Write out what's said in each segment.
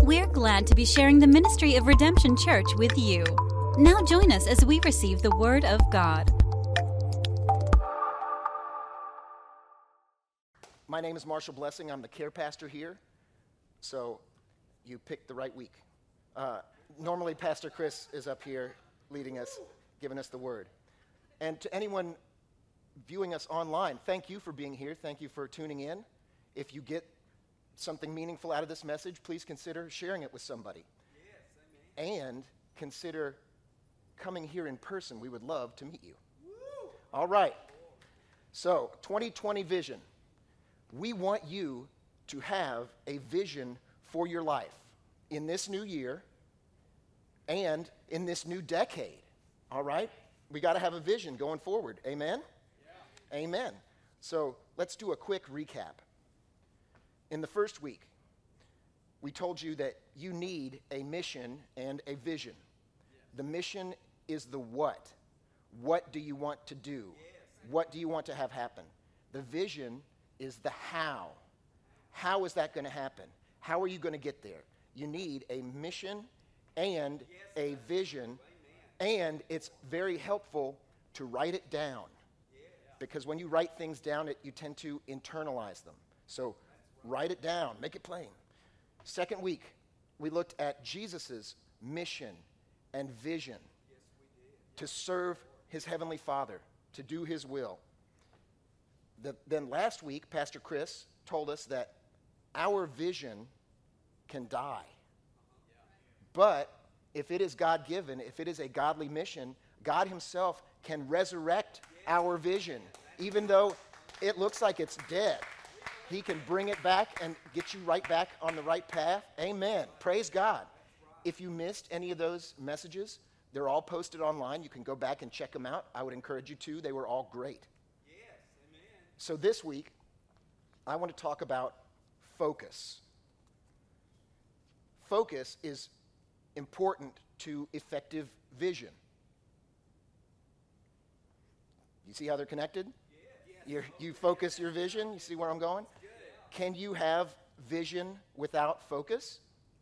We're glad to be sharing the ministry of Redemption Church with you. Now join us as we receive the Word of God. My name is Marshall Blessing. I'm the care pastor here, so you picked the right week. Normally, Pastor Chris is up here leading us, giving us the Word. And to anyone viewing us online, thank you for being here. Thank you for tuning in. If you get something meaningful out of this message, please consider sharing it with somebody. Yes, amen. And consider coming here in person. We would love to meet you. Woo! All right. So, 2020 vision. We want you to have a vision for your life in this new year and in this new decade. All right? We got to have a vision going forward. Amen? Yeah. Amen. So, let's do a quick recap. In the first week, we told you that you need a mission and a vision. The mission is the what. What do you want to do? What do you want to have happen? The vision is the how. How is that going to happen? How are you going to get there? You need a mission and a vision, and it's very helpful to write it down, because when you write things down, you tend to internalize them. So write it down, make it plain. Second week, we looked at Jesus' mission and vision to serve his heavenly Father, to do his will. Then last week, Pastor Chris told us that our vision can die. But if it is God-given, if it is a godly mission, God himself can resurrect our vision, even though it looks like it's dead. He can bring it back and get you right back on the right path. Amen. Praise God. If you missed any of those messages, they're all posted online. You can go back and check them out. I would encourage you to. They were all great. Yes, amen. So this week, I want to talk about focus. Focus is important to effective vision. You see how they're connected? You focus your vision. You see where I'm going? Can you have vision without focus?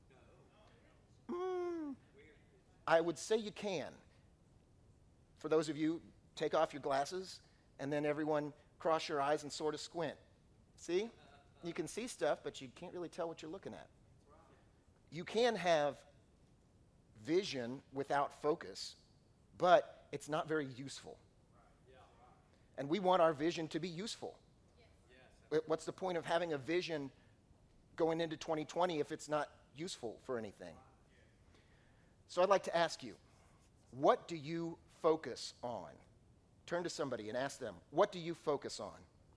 I would say you can. For those of you, take off your glasses, and then everyone cross your eyes and sort of squint. See? You can see stuff, but you can't really tell what you're looking at. You can have vision without focus, but it's not very useful. And we want our vision to be useful. Yes. What's the point of having a vision going into 2020 if it's not useful for anything? So I'd like to ask you, what do you focus on? Turn to somebody and ask them, what do you focus on?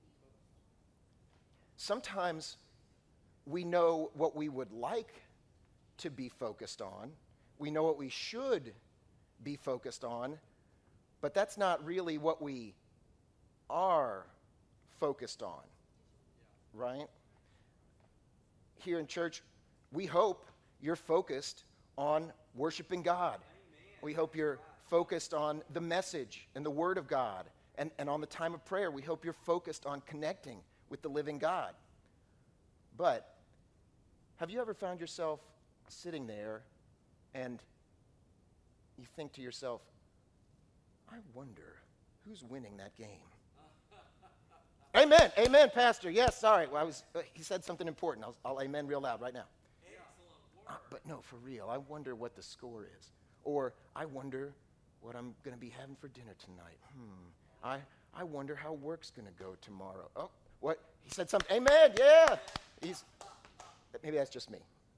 Sometimes we know what we would like to be focused on. We know what we should be focused on, but that's not really what we are focused on, right? Here in church, we hope you're focused on worshiping God. We hope you're focused on the message and the Word of God, and on the time of prayer. We hope you're focused on connecting with the living God. But have you ever found yourself sitting there and you think to yourself, I wonder who's winning that game? Amen. Amen, Pastor. Yes, sorry. Well, he said something important. I'll amen real loud right now. But no, for real, I wonder what the score is. Or I wonder what I'm going to be having for dinner tonight. I wonder how work's going to go tomorrow. Oh, what? He said something. Amen. Yeah. Maybe that's just me.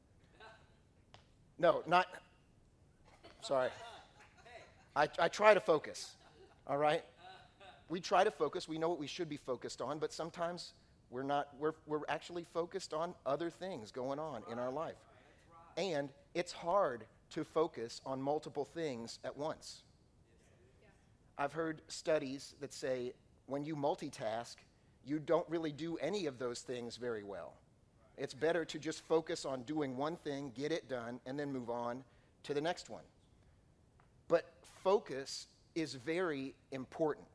No, not. Sorry. I try to focus. All right? We try to focus. We know what we should be focused on, but sometimes we're not. We're actually focused on other things going on in our life. And it's hard to focus on multiple things at once. I've heard studies that say when you multitask, you don't really do any of those things very well. It's better to just focus on doing one thing, get it done, and then move on to the next one. But focus is very important.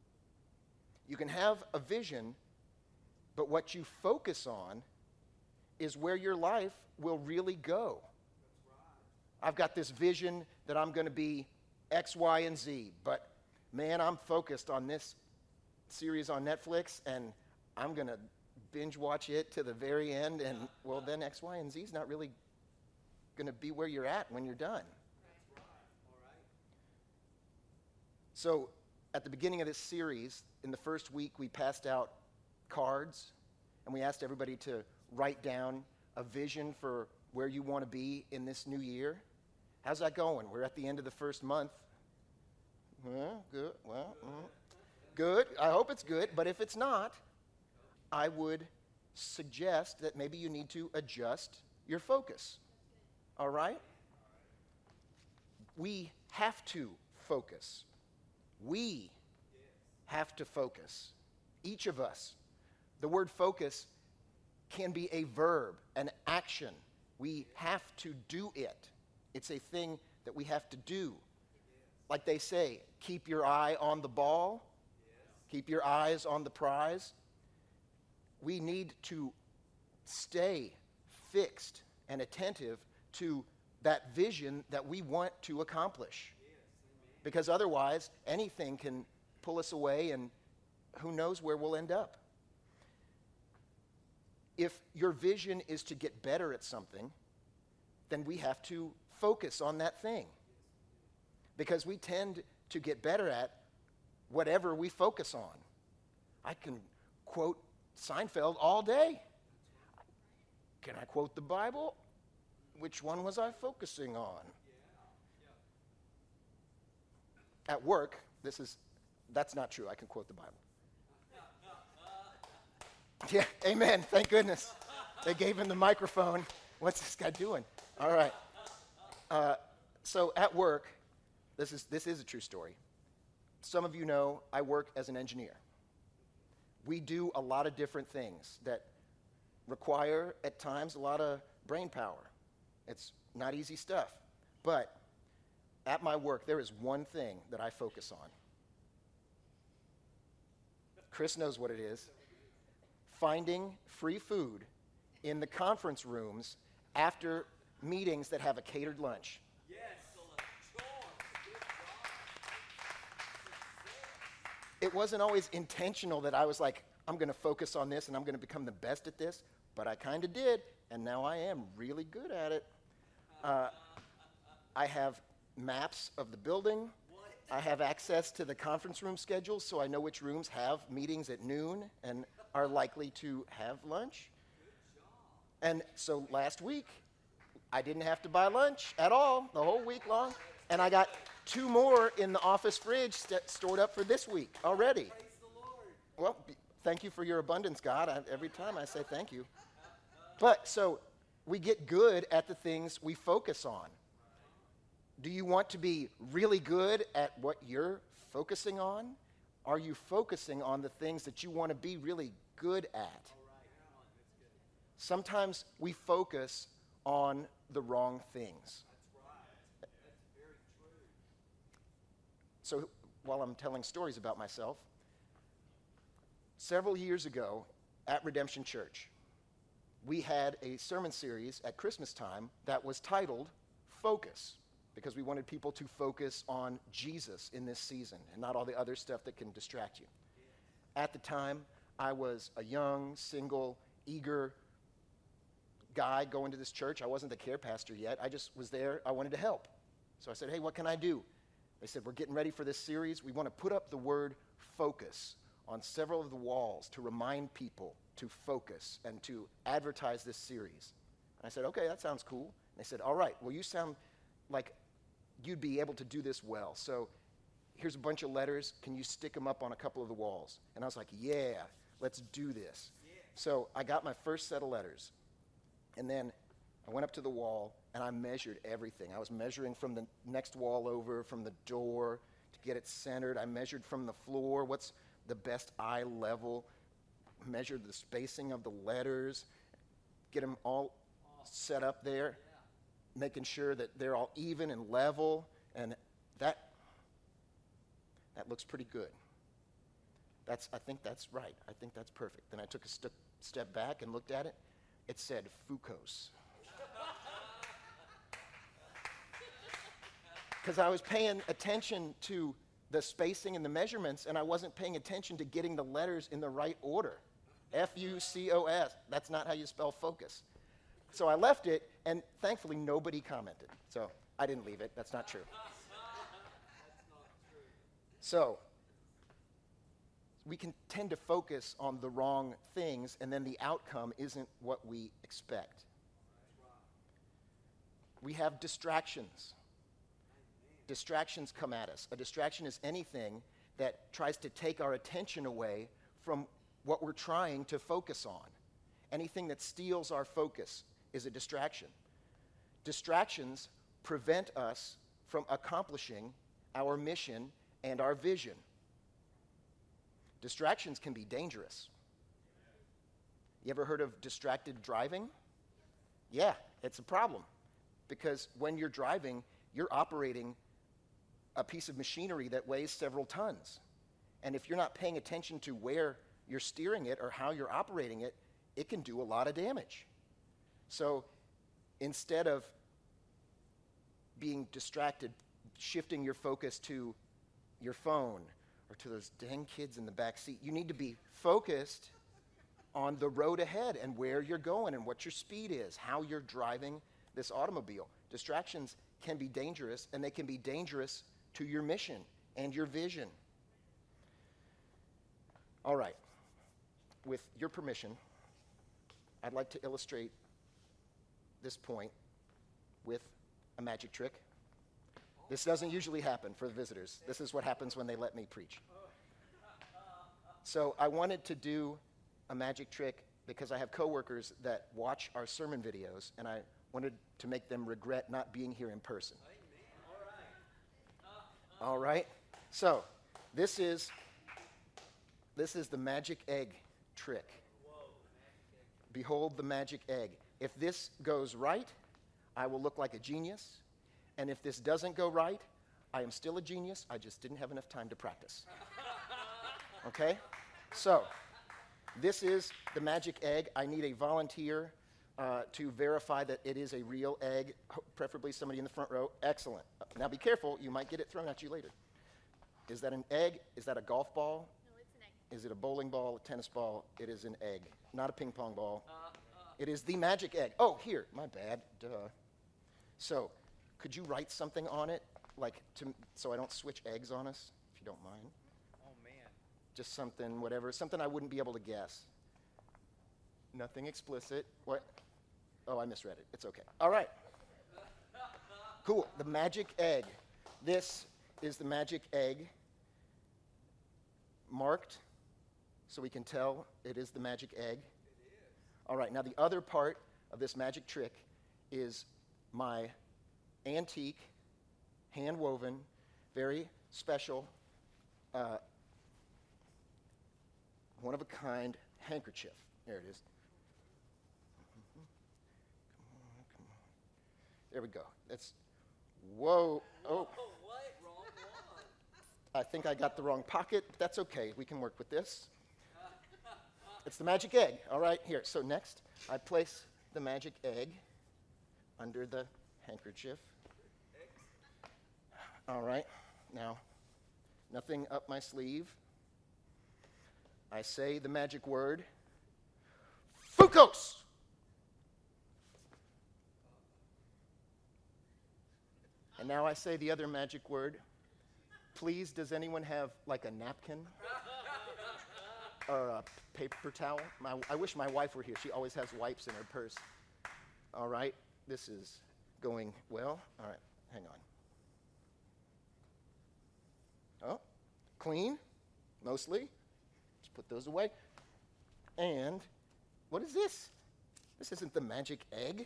You can have a vision, but what you focus on is where your life will really go. I've got this vision that I'm going to be X, Y, and Z, but man, I'm focused on this series on Netflix, and I'm going to binge watch it to the very end, and well, then X, Y, and Z is not really going to be where you're at when you're done. So at the beginning of this series, in the first week, we passed out cards, and we asked everybody to write down a vision for where you want to be in this new year. How's that going? We're at the end of the first month. Good. Well, good. I hope it's good. But if it's not, I would suggest that maybe you need to adjust your focus. All right? We have to focus. We have to focus. Each of us. The word focus can be a verb, an action. We have to do it. It's a thing that we have to do. Like they say, keep your eye on the ball. Keep your eyes on the prize. We need to stay fixed and attentive to that vision that we want to accomplish. Because otherwise, anything can pull us away, and who knows where we'll end up. If your vision is to get better at something, then we have to focus on that thing. Because we tend to get better at whatever we focus on. I can quote Seinfeld all day. Can I quote the Bible? Which one was I focusing on? At work, that's not true. I can quote the Bible. Yeah, amen. Thank goodness. They gave him the microphone. What's this guy doing? All right. So at work, this is a true story. Some of you know I work as an engineer. We do a lot of different things that require, at times, a lot of brain power. It's not easy stuff. But at my work, there is one thing that I focus on. Chris knows what it is. Finding free food in the conference rooms after meetings that have a catered lunch. It wasn't always intentional that I was like, I'm going to focus on this and I'm going to become the best at this, but I kind of did, and now I am really good at it. I have maps of the building. I have access to the conference room schedule, so I know which rooms have meetings at noon and are likely to have lunch. And so last week, I didn't have to buy lunch at all the whole week long, and I got 2 more in the office fridge stored up for this week already. Praise the Lord. Well, thank you for your abundance, God. Every time I say thank you. But so we get good at the things we focus on. Do you want to be really good at what you're focusing on? Are you focusing on the things that you want to be really good at? Sometimes we focus on the wrong things. That's very true. So while I'm telling stories about myself, several years ago at Redemption Church, we had a sermon series at Christmas time that was titled Focus, because we wanted people to focus on Jesus in this season and not all the other stuff that can distract you. At the time, I was a young, single, eager guy going to this church. I wasn't the care pastor yet. I just was there. I wanted to help. So I said, hey, what can I do? They said, we're getting ready for this series. We want to put up the word focus on several of the walls to remind people to focus and to advertise this series. And I said, okay, that sounds cool. And they said, all right, well, you sound like you'd be able to do this well. So here's a bunch of letters. Can you stick them up on a couple of the walls? And I was like, yeah, let's do this. Yeah. So I got my first set of letters. And then I went up to the wall, and I measured everything. I was measuring from the next wall over, from the door, to get it centered. I measured from the floor, what's the best eye level, measured the spacing of the letters, get them all set up there, making sure that they're all even and level, and that looks pretty good. I think that's right. I think that's perfect. Then I took a step back and looked at it. It said Fucos. Because I was paying attention to the spacing and the measurements, and I wasn't paying attention to getting the letters in the right order. F-U-C-O-S. That's not how you spell focus. So I left it, and thankfully nobody commented. So I didn't leave it. That's not true. So we can tend to focus on the wrong things, and then the outcome isn't what we expect. We have distractions. Distractions come at us. A distraction is anything that tries to take our attention away from what we're trying to focus on. Anything that steals our focus is a distraction. Distractions prevent us from accomplishing our mission and our vision. Distractions can be dangerous. You ever heard of distracted driving? Yeah, it's a problem. Because when you're driving, you're operating a piece of machinery that weighs several tons. And if you're not paying attention to where you're steering it or how you're operating it, it can do a lot of damage. So instead of being distracted, shifting your focus to your phone or to those dang kids in the back seat, you need to be focused on the road ahead and where you're going and what your speed is, how you're driving this automobile. Distractions can be dangerous, and they can be dangerous to your mission and your vision. All right. With your permission, I'd like to illustrate this point with a magic trick. This doesn't usually happen for the visitors. This is what happens when they let me preach. So I wanted to do a magic trick because I have coworkers that watch our sermon videos, and I wanted to make them regret not being here in person. All right. So this is the magic egg trick. Behold the magic egg. If this goes right, I will look like a genius. And if this doesn't go right, I am still a genius. I just didn't have enough time to practice. Okay? So this is the magic egg. I need a volunteer to verify that it is a real egg, preferably somebody in the front row. Excellent. Now be careful, you might get it thrown at you later. Is that an egg? Is that a golf ball? No, it's an egg. Is it a bowling ball, a tennis ball? It is an egg, not a ping pong ball. It is the magic egg. Oh, here, my bad, duh. So, could you write something on it, so I don't switch eggs on us, if you don't mind? Oh, man. Just something, whatever, something I wouldn't be able to guess. Nothing explicit. What? Oh, I misread it. It's okay. All right. Cool. The magic egg. This is the magic egg marked so we can tell it is the magic egg. It is. All right. Now, the other part of this magic trick is my antique, hand-woven, very special, one-of-a-kind handkerchief. There it is. Come on. There we go. That's, whoa. Oh. What? Wrong one. I think I got the wrong pocket. That's okay. We can work with this. It's the magic egg. All right, here. So next, I place the magic egg under the handkerchief. All right. Now, nothing up my sleeve. I say the magic word, Fucos! And now I say the other magic word. Please, does anyone have like a napkin or a paper towel? I wish my wife were here. She always has wipes in her purse. All right, this is going well. All right, hang on. Oh, clean, mostly. Let's put those away. And what is this? This isn't the magic egg.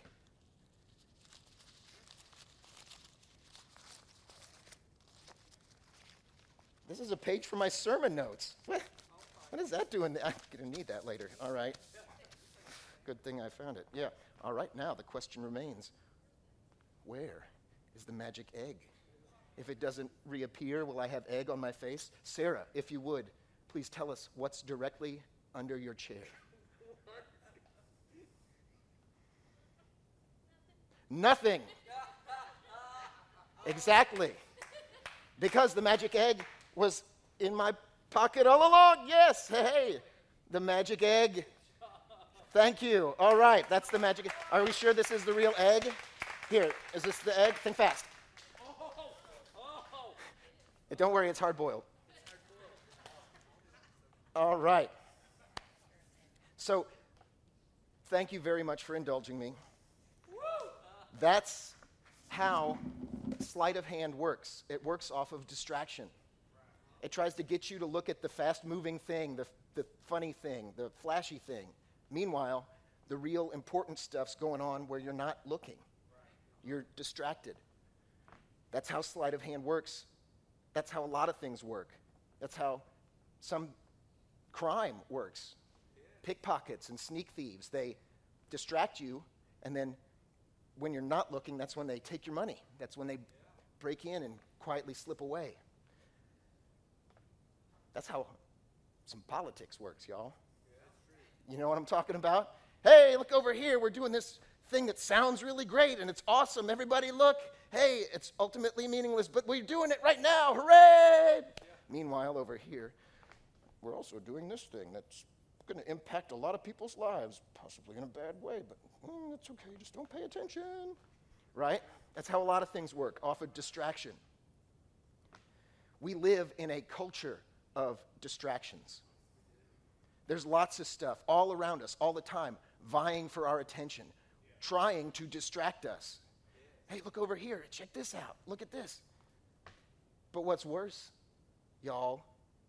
This is a page from my sermon notes. What is that doing? I'm going to need that later. All right. Good thing I found it. Yeah. All right. Now the question remains, where is the magic egg? If it doesn't reappear, will I have egg on my face? Sarah, if you would, please tell us what's directly under your chair. Nothing. Exactly. Because the magic egg was in my pocket all along. Yes, hey, the magic egg. Thank you. All right, that's the magic egg. Are we sure this is the real egg? Here, is this the egg? Think fast. Don't worry, it's hard-boiled. All right. So, thank you very much for indulging me. That's how sleight of hand works. It works off of distraction. It tries to get you to look at the fast-moving thing, the funny thing, the flashy thing. Meanwhile, the real important stuff's going on where you're not looking. You're distracted. That's how sleight of hand works. That's how a lot of things work. That's how some crime works. Pickpockets and sneak thieves, they distract you, and then when you're not looking, that's when they take your money. That's when they break in and quietly slip away. That's how some politics works, y'all. You know what I'm talking about? Hey, look over here. We're doing this thing that sounds really great, and it's awesome. Everybody look. Hey, it's ultimately meaningless, but we're doing it right now. Hooray! Meanwhile, over here, we're also doing this thing that's going to impact a lot of people's lives, possibly in a bad way, but it's okay. Just don't pay attention. Right? That's how a lot of things work, off of distraction. We live in a culture of distractions. There's lots of stuff all around us, all the time, vying for our attention, trying to distract us. Hey, look over here. Check this out. Look at this. But what's worse, y'all,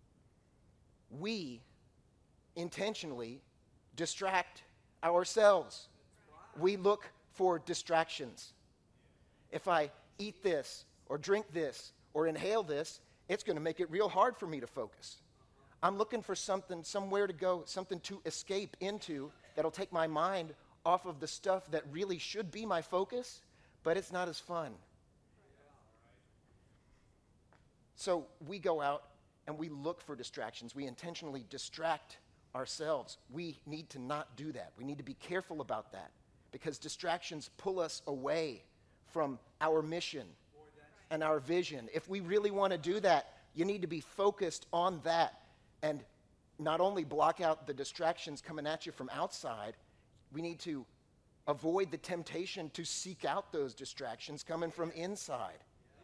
we intentionally distract ourselves. We look for distractions. If I eat this or drink this or inhale this, it's going to make it real hard for me to focus. I'm looking for something, somewhere to go, something to escape into that'll take my mind off of the stuff that really should be my focus, but it's not as fun. So we go out and we look for distractions. We intentionally distract ourselves. We need to not do that. We need to be careful about that because distractions pull us away from our mission and our vision. If we really want to do that, you need to be focused on that and not only block out the distractions coming at you from outside, we need to avoid the temptation to seek out those distractions coming from inside.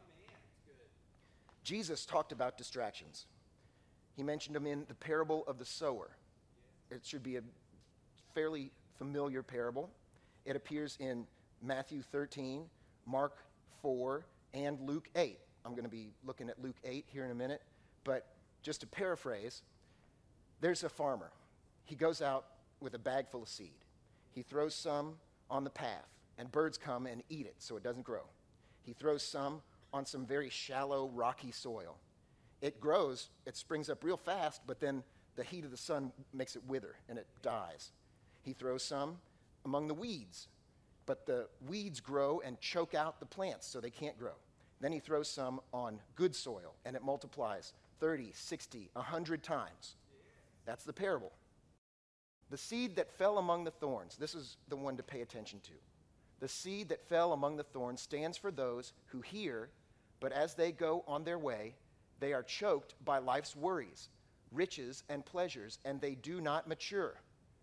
Jesus talked about distractions. He mentioned them in the parable of the sower. It should be a fairly familiar parable. It appears in Matthew 13, Mark 4, and Luke 8. I'm going to be looking at Luke 8 here in a minute, but just to paraphrase, there's a farmer. He goes out with a bag full of seed. He throws some on the path, and birds come and eat it so it doesn't grow. He throws some on some very shallow, rocky soil. It grows, it springs up real fast, but then the heat of the sun makes it wither, and it dies. He throws some among the weeds, but the weeds grow and choke out the plants so they can't grow. Then he throws some on good soil, and it multiplies 30, 60, 100 times. That's the parable. The seed that fell among the thorns, this is the one to pay attention to. The seed that fell among the thorns stands for those who hear, but as they go on their way, they are choked by life's worries, riches, and pleasures, and they do not mature.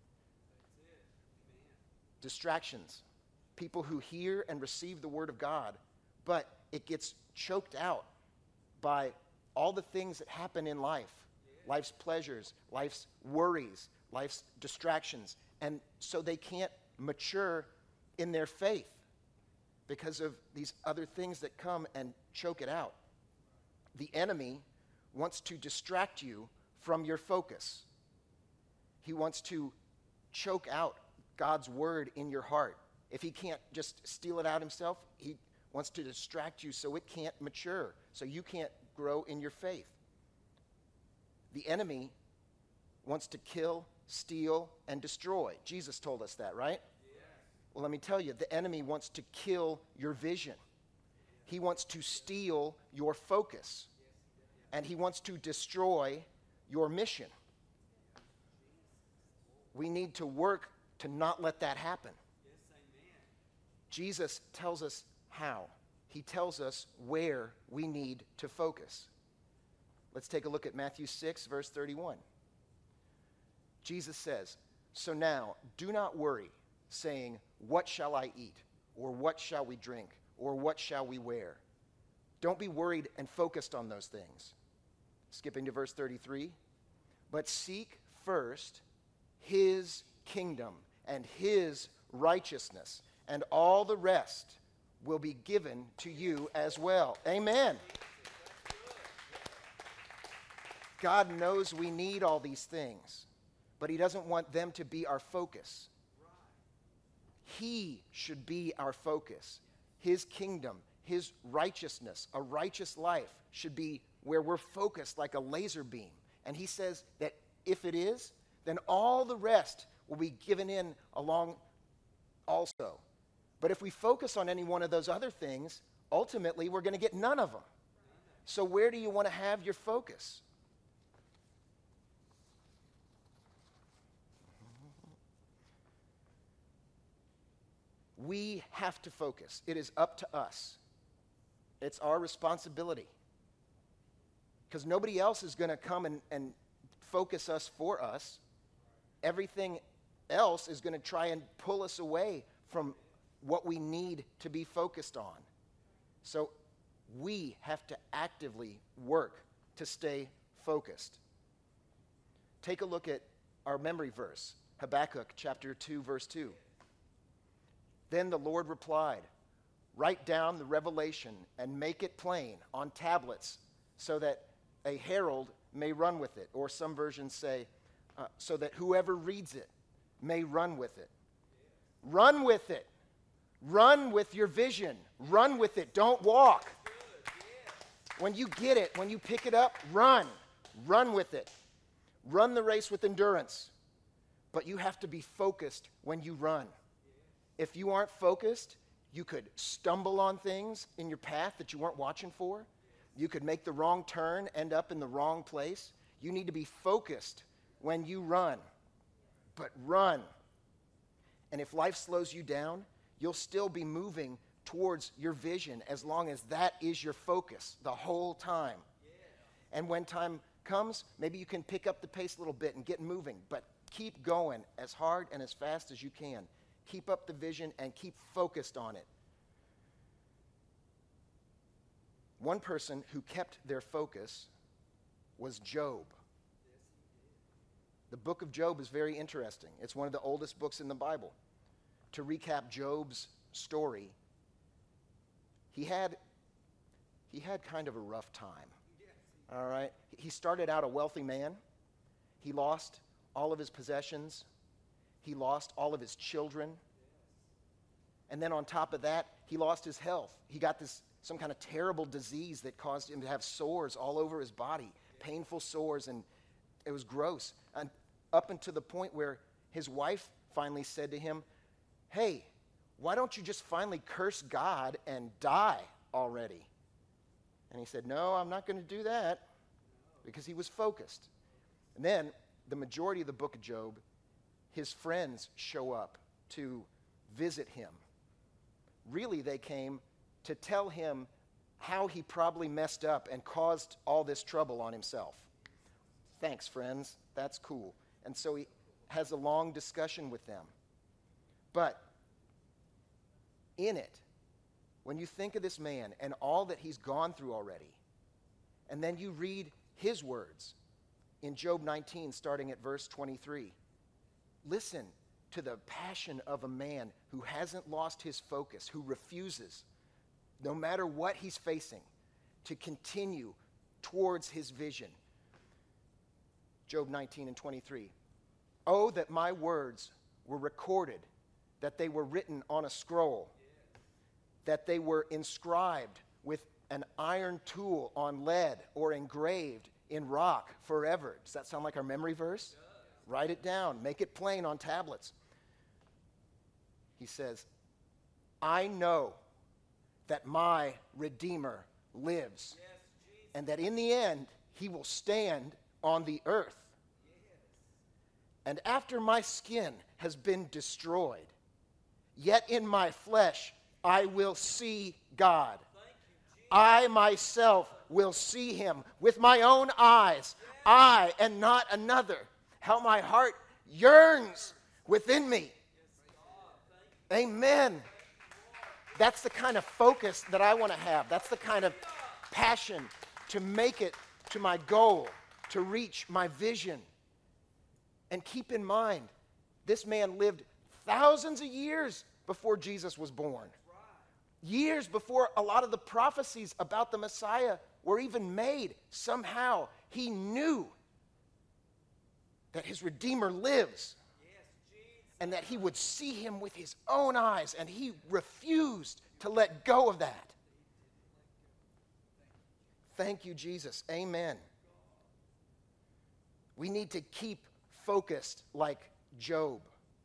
Distractions. People who hear and receive the word of God, but it gets choked out by all the things that happen in life. Life's pleasures, life's worries, life's distractions. And so they can't mature in their faith because of these other things that come and choke it out. The enemy wants to distract you from your focus. He wants to choke out God's word in your heart. If he can't just steal it out himself, he wants to distract you so it can't mature, so you can't grow in your faith. The enemy wants to kill, steal, and destroy. Jesus told us that, right? Yes. Well, let me tell you, the enemy wants to kill your vision. He wants to steal your focus. And he wants to destroy your mission. We need to work to not let that happen. Jesus tells us how. He tells us where we need to focus. Let's take a look at Matthew 6, verse 31. Jesus says, "So now, do not worry, saying, 'What shall I eat?' Or 'What shall we drink?' Or 'What shall we wear?' Don't be worried and focused on those things." Skipping to verse 33. "But seek first his kingdom and his righteousness, and all the rest will be given to you as well." Amen. God knows we need all these things, but he doesn't want them to be our focus. He should be our focus. His kingdom, his righteousness, a righteous life should be where we're focused like a laser beam. And he says that if it is, then all the rest will be given in along also. But if we focus on any one of those other things, ultimately we're going to get none of them. So where do you want to have your focus? We have to focus. It is up to us. It's our responsibility. Because nobody else is going to come and focus us for us. Everything else is going to try and pull us away from what we need to be focused on. So we have to actively work to stay focused. Take a look at our memory verse, Habakkuk chapter 2, verse 2. Then the Lord replied, "Write down the revelation and make it plain on tablets so that a herald may run with it." Or some versions say, so that whoever reads it may run with it. Run with it. Run with your vision. Run with it. Don't walk. When you get it, when you pick it up, run. Run with it. Run the race with endurance. But you have to be focused when you run. If you aren't focused, you could stumble on things in your path that you weren't watching for. You could make the wrong turn, end up in the wrong place. You need to be focused when you run. But run. And if life slows you down, you'll still be moving towards your vision as long as that is your focus the whole time. And when time comes, maybe you can pick up the pace a little bit and get moving. But keep going as hard and as fast as you can. Keep up the vision and keep focused on it. One person who kept their focus was Job. The book of Job is very interesting. It's one of the oldest books in the Bible. To recap Job's story, he had kind of a rough time. All right? He started out a wealthy man. He lost all of his possessions. He lost all of his children. And then on top of that, he lost his health. He got some kind of terrible disease that caused him to have sores all over his body, painful sores, and it was gross. And up until the point where his wife finally said to him, "Hey, why don't you just finally curse God and die already?" And he said, "No, I'm not going to do that," because he was focused. And then the majority of the book of Job, his friends show up to visit him. Really, they came to tell him how he probably messed up and caused all this trouble on himself. Thanks, friends. That's cool. And so he has a long discussion with them. But in it, when you think of this man and all that he's gone through already, and then you read his words in Job 19, starting at verse 23, listen to the passion of a man who hasn't lost his focus, who refuses, no matter what he's facing, to continue towards his vision. Job 19 and 23. "Oh, that my words were recorded, that they were written on a scroll, that they were inscribed with an iron tool on lead or engraved in rock forever." Does that sound like our memory verse? Write it down. Make it plain on tablets. He says, "I know that my Redeemer lives, and that in the end he will stand on the earth. And after my skin has been destroyed, yet in my flesh I will see God. I myself will see him with my own eyes. I and not another. How my heart yearns within me. Amen. That's the kind of focus that I want to have. That's the kind of passion to make it to my goal, to reach my vision. And keep in mind, this man lived thousands of years before Jesus was born. Years before a lot of the prophecies about the Messiah were even made. Somehow he knew that his Redeemer lives and that he would see him with his own eyes, and he refused to let go of that. Thank you, Jesus. Amen. We need to keep focused like Job.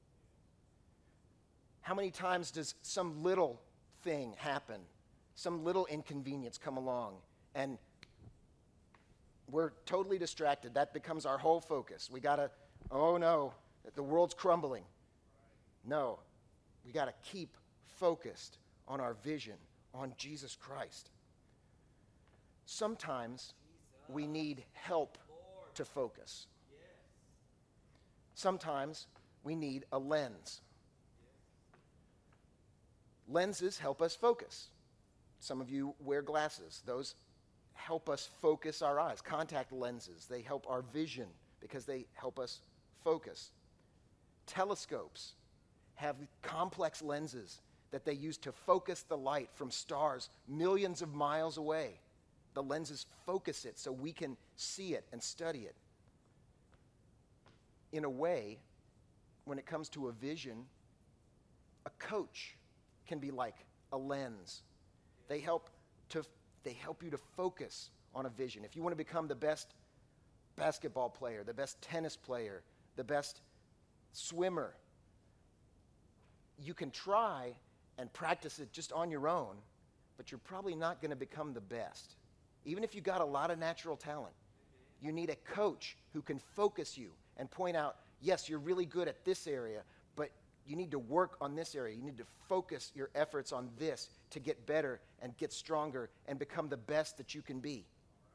How many times does some little thing happen, some little inconvenience come along, and we're totally distracted? That becomes our whole focus. We got to, oh no, the world's crumbling. No, we got to keep focused on our vision, on Jesus Christ. Sometimes we need help to focus. Sometimes we need a lens. Lenses help us focus. Some of you wear glasses. Those help us focus our eyes. Contact lenses, they help our vision because they help us focus. Telescopes have complex lenses that they use to focus the light from stars millions of miles away. The lenses focus it so we can see it and study it. In a way, when it comes to a vision, a coach can be like a lens. They help you to focus on a vision. If you want to become the best basketball player, the best tennis player, the best swimmer, you can try and practice it just on your own, but you're probably not going to become the best. Even if you got a lot of natural talent, you need a coach who can focus you and point out, yes, you're really good at this area, but you need to work on this area. You need to focus your efforts on this to get better and get stronger and become the best that you can be.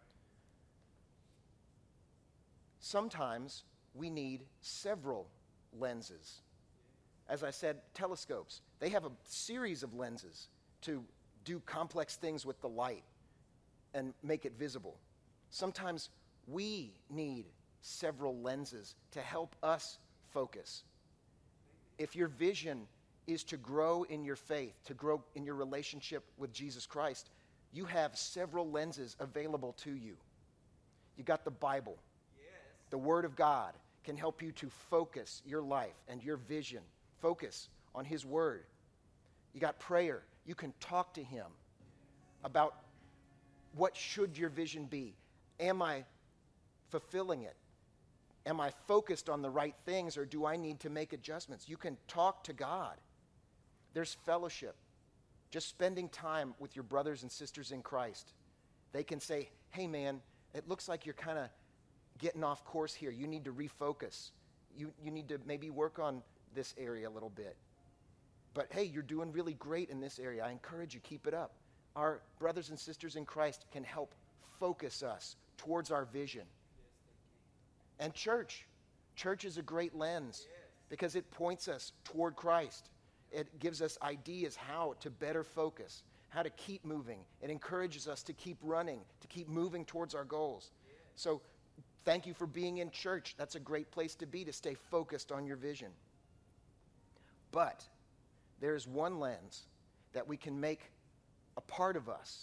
Sometimes we need several lenses. As I said, telescopes, they have a series of lenses to do complex things with the light and make it visible. Sometimes we need several lenses to help us focus. If your vision is to grow in your faith, to grow in your relationship with Jesus Christ, you have several lenses available to you. You got the Bible. Yes. The Word of God can help you to focus your life and your vision. Focus on His Word. You got prayer. You can talk to Him about what should your vision be. Am I fulfilling it? Am I focused on the right things, or do I need to make adjustments? You can talk to God. There's fellowship. Just spending time with your brothers and sisters in Christ. They can say, hey man, it looks like you're kind of getting off course here. You need to refocus. You need to maybe work on this area a little bit. But hey, you're doing really great in this area. I encourage you, keep it up. Our brothers and sisters in Christ can help focus us towards our vision. And church is a great lens because it points us toward Christ. It gives us ideas how to better focus, how to keep moving. It encourages us to keep running, to keep moving towards our goals. So thank you for being in church. That's a great place to be, to stay focused on your vision. But there's one lens that we can make a part of us.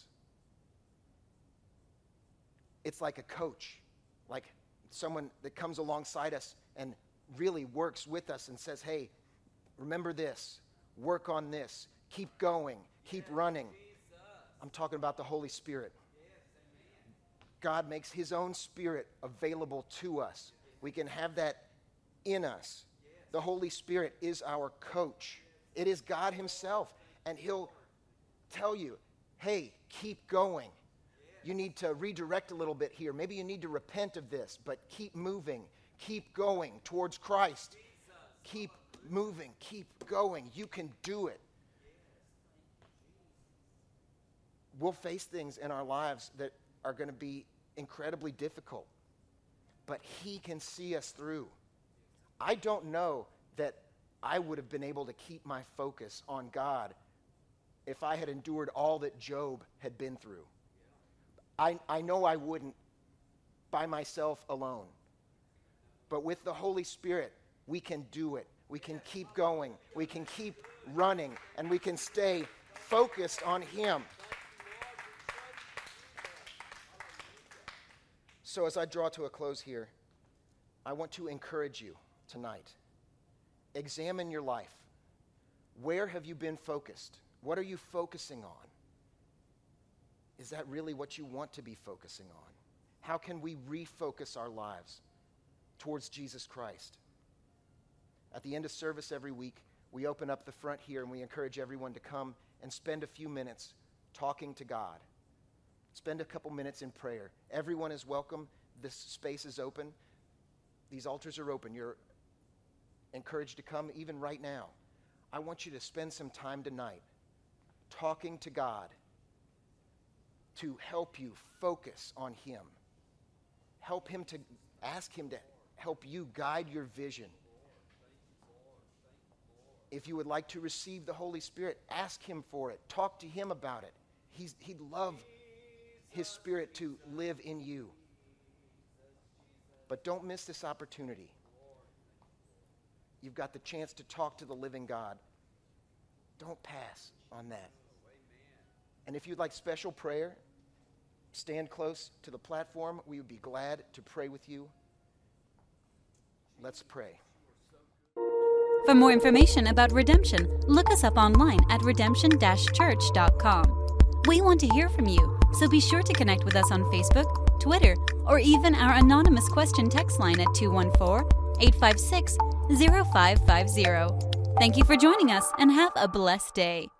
It's like a coach, like someone that comes alongside us and really works with us and says, hey, remember this, work on this, keep going, keep running. I'm talking about the Holy Spirit. God makes His own Spirit available to us. We can have that in us. The Holy Spirit is our coach. It is God Himself, and He'll tell you, hey, keep going. You need to redirect a little bit here. Maybe you need to repent of this, but keep moving. Keep going towards Christ. Keep moving. Keep going. You can do it. We'll face things in our lives that are going to be incredibly difficult, but he can see us through. I don't know that I would have been able to keep my focus on God if I had endured all that Job had been through. I know I wouldn't by myself alone. But with the Holy Spirit, we can do it. We can keep going. We can keep running. And we can stay focused on him. So as I draw to a close here, I want to encourage you tonight. Examine your life. Where have you been focused? What are you focusing on? Is that really what you want to be focusing on? How can we refocus our lives towards Jesus Christ? At the end of service every week, we open up the front here and we encourage everyone to come and spend a few minutes talking to God. Spend a couple minutes in prayer. Everyone is welcome. This space is open. These altars are open. You're encouraged to come even right now. I want you to spend some time tonight talking to God to help you focus on him. Help him to ask him to help you guide your vision. If you would like to receive the Holy Spirit, ask him for it. Talk to him about it. He'd love his Spirit to live in you. But don't miss this opportunity. You've got the chance to talk to the living God. Don't pass on that. And if you'd like special prayer, stand close to the platform. We would be glad to pray with you. Let's pray. For more information about Redemption, look us up online at redemption-church.com. We want to hear from you, so be sure to connect with us on Facebook, Twitter, or even our anonymous question text line at 214-856-0550. Thank you for joining us and have a blessed day.